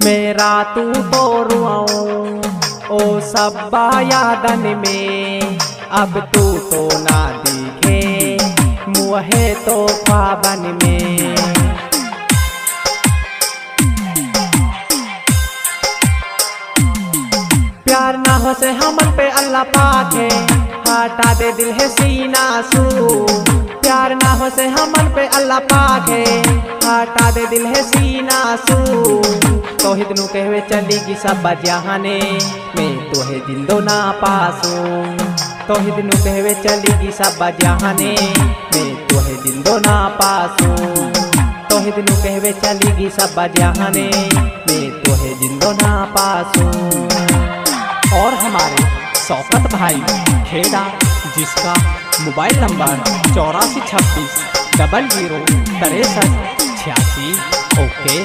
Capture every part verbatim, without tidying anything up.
मेरा तू तो रुआऊं ओ सब्बा यादन में, अब तू तो ना दिखे मुहे तो ख्वाबन में। प्यार ना हो से हमन पे अल्लाह पाक है, हटा दे दिल है सीना सू। प्यार ना हो से हमन पे अल्लाह पाक है, हटा दे दिल है सीना सू। तोहिद नु कहवे चलीगी सब जहाने, मैं तोहे जिंदो ना पासू। तोहिद नु कहवे चलीगी सब जहाने, मैं तोहे जिंदो ना पासू। तोहिद नु कहवे चलीगी सब जहाने, मैं तोहे जिंदो ना पासू। और हमारे शौकत भाई खेड़ा, जिसका मोबाइल नंबर चौरासी छब्बीस डबल जीरो तिरसठ छियासी। ओके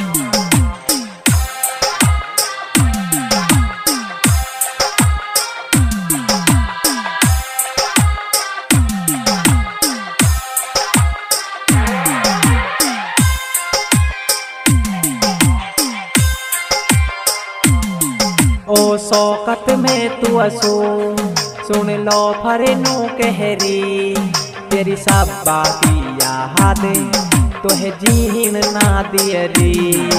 ओ शौकत में तू असो सुन लो फरेनो कहरी, तेरी सब बातिया हादे तो है जीन ना दियरी।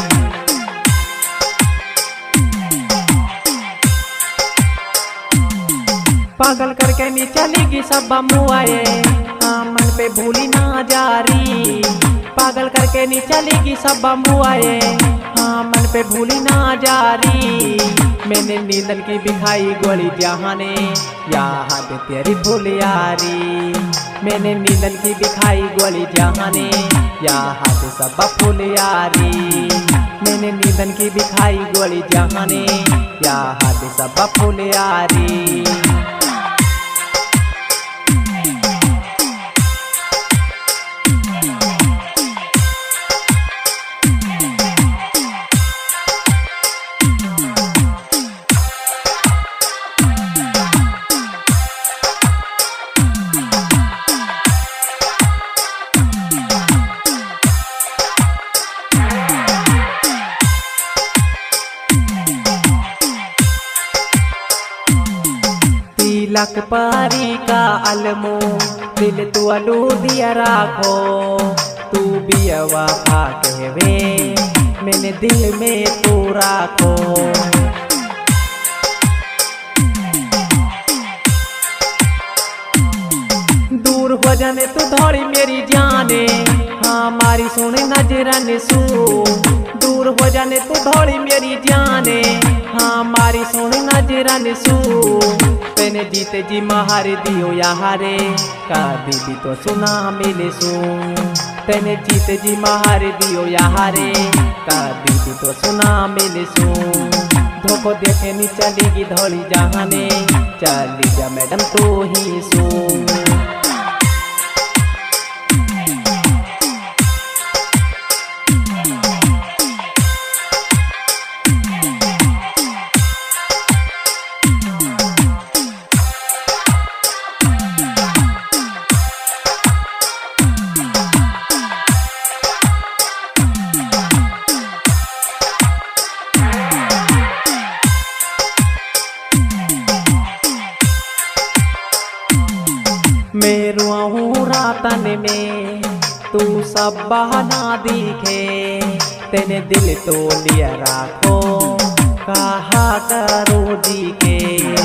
पागल करके नी चलेगी सब मुआए, हाँ मन पे भूली ना जारी। पागल करके नी चलेगी सब मुआए, हाँ मन पे भूली ना जारी। मैंने नींदन की बिखाई गोली जहाने, याद तेरी भूल यारी। मैंने नींदन की बिखाई गोली जहाने, याद सब फूल यारी। मैंने नींदन की बिखाई गोली जहाने, याद सब फूल यारी। तिलक पारी का अलमो दिल तू अलू दिया राखो, तू भी वफा कहवे मैंने दिल में तू राखो। दूर हो जाने तू थोड़ी मेरी जाने, हमारी सुने नजरन सू। दूर हो जाने तू थोड़ी मेरी जाने, हमारी सुने नजरन सू। तेने जीते जी महार दियो यारे, का दीदी तो सुना मिले सू। तेने जीते जी महार दियो यारे, का दीदी तो सुना मिले सू। धोखो देखे नी चलेगी धोली जहाने, चली जा मैडम तू ही सू। मैं रुआऊं रातन में तू सब बहाना दिखे, तेने दिल तो लिया राखो कहा करो जी के।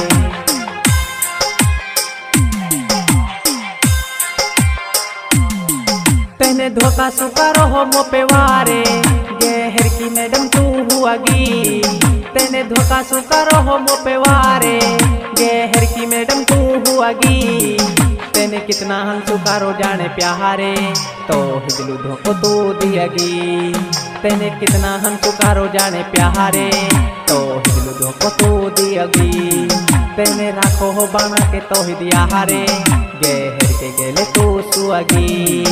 तेने धोखा सुकारो हो मो पे वारे, गहर की मैडम तू हुआगी। तेने धोखा सुकारो हो मो पे वारे, गहर की मैडम तू हुआगी। तेने कितना हम सुकारो जाने प्यारे, तो हिजलू धोखो तू दियगी। तेने कितना हम सुकारो जाने प्यारे, तो हिजलू धोखो तू दियगी। तेने राखो हो बना के तो ही दिया हारे, गहर के गेले तू सुअगी।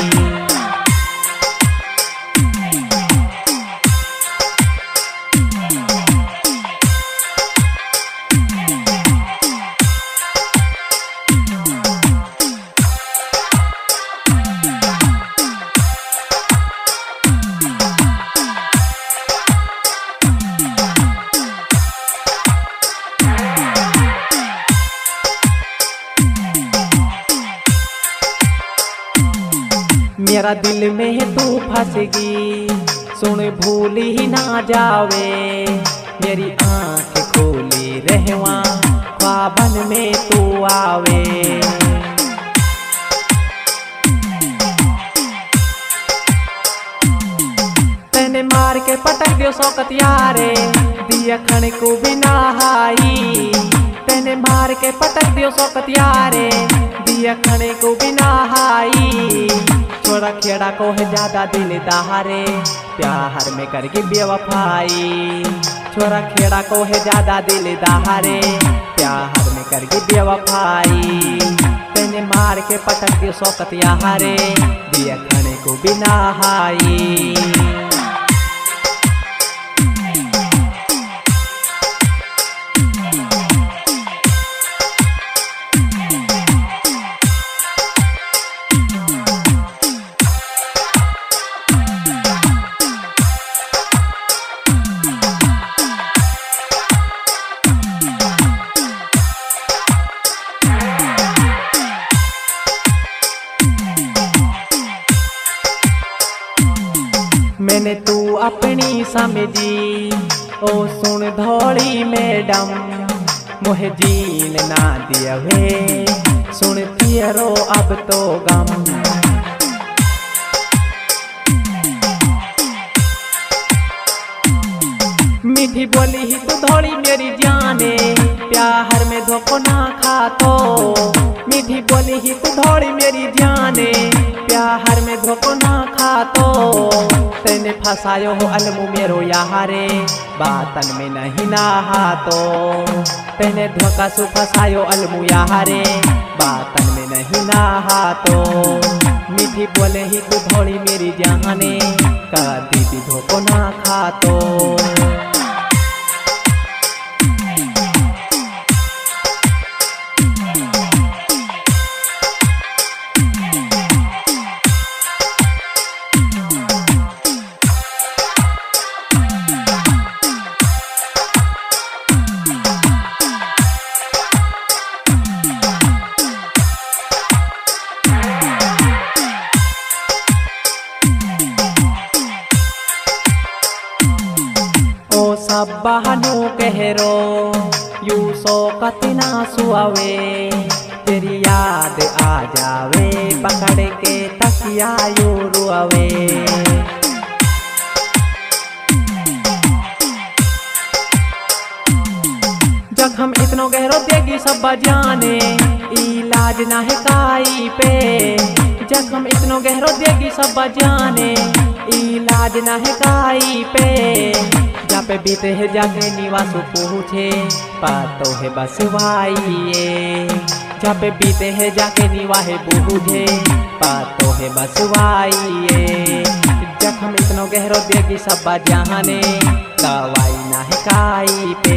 मेरा दिल में तू फंसगी, सुन भूल ही ना जावे। मेरी आँख खोली रहवा, ख्वाबन में तू आवे। तैने मार के पटक दियो शौकत यारे, दिया खण को भी नहाई। तैने मार के पटक दियो शौकत यारे, दिया खणे को भी नहाई। छोड़ा खेड़ा को है ज्यादा दिल दहारे, प्यार में करके बेवफाई। छोड़ा खेड़ा को है ज्यादा दिल दहारे, प्यार में करके बेवफाई। तैने मार के पटक दियो शौकत यारे, दिया खणे को भी नहाई। मैंने तू अपनी समझी, ओ सुन धौली मैडम, मोहे जीन ना दिया वे, सुन तियरो अब तो गम। मीठी बोली ही तू धौली मेरी जाने, प्यार में धोखो ना खा तो। मीठी बोली ही तू धौली मेरी जाने, प्यार में धोखो ना खा तो। तैने फसायो हो अलमू मेरो यारे, बातन में नहीं नहा तो। तैने धोखा सु फसायो अलमू यारे, बातन में नहीं नहा तो। मीठी बोले ही तू धौली मेरी जाने, कभी भी धोखो ना खा तो। सब बहनों कहरो यू शौकत ना सुआवे, तेरी याद आ जावे, पकड़ के तकिया यू रुआवे। जख्म इतनो गहरो देगी सब जाने, इलाज ना है काई पे। जख्म इतनो गहरो देगी सब जाने, इलाज ना है काई पे। जहाँ पे बीते है जाके निवास पूछे, पातो है बस वाइये। जहाँ पे बीते है जाके निवाहे बूझे, पातो है बस वाइये। जख्म इतनो गहरो देगी सब जाने, दवाई ना है काई पे।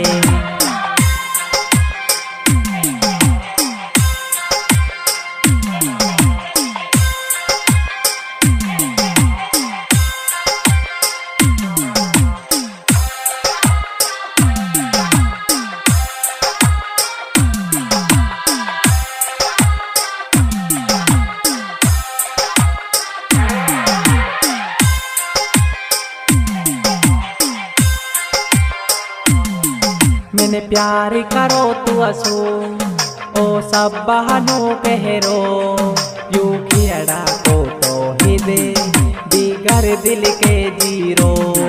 मैंने प्यार करो तू असो, ओ सब बहनों कहरो। यू खियड़ा को तो ही दे, दीगर दिल के जीरो।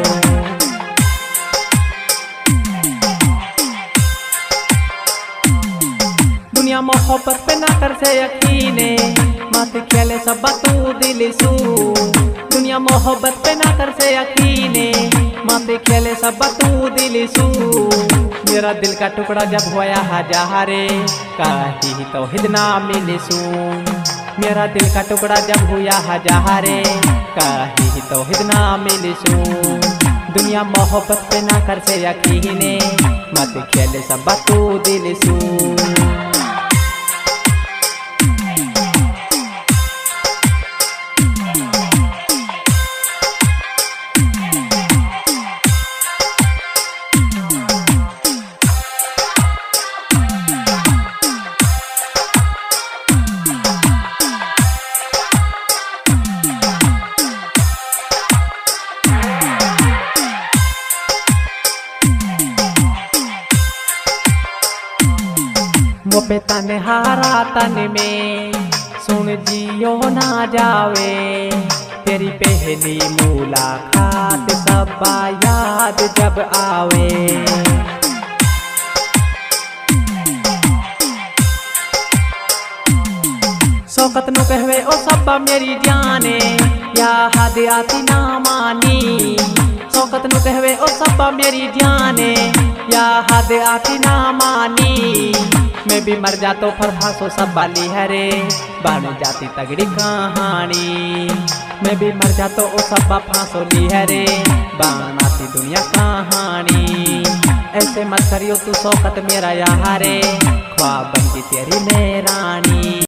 दुनिया मोहब्बत पे ना कर से यकीने, मत खेले सब तू दिल सू। दुनिया मोहब्बत पे ना कर से यकीने, मत खेले सब तू दिल सू। मेरा दिल का टुकड़ा जब होया हजारे, काहे तो हिदना मिले सू। मेरा दिल का टुकड़ा जब हुआ हजारे, काहे तो हिदना मिले सू। दुनिया मोहब्बत पे ना कर से यकीने, मत खेले सब तू दिल सू। वो पे तन्हारा तन में सुन जियो ना जावे, तेरी पहली मुलाकात सब याद जब आवे। शौकत नु कहवे ओ सब्बा मेरी जाने, या हद आती ना मानी। शौकत नु कहवे ओ सब्बा मेरी जाने, या हद आती ना मानी। मैं भी मर जातो फर फांसो सब बाली हरे, बन जाती तगड़ी कहानी। मैं भी मर जातो ओ सब्बा फांसो ली हरे, बनाती दुनिया कहानी। ऐसे मत करियो तू शौकत मेरा यारे, ख्वाब बन की तेरी मैं रानी।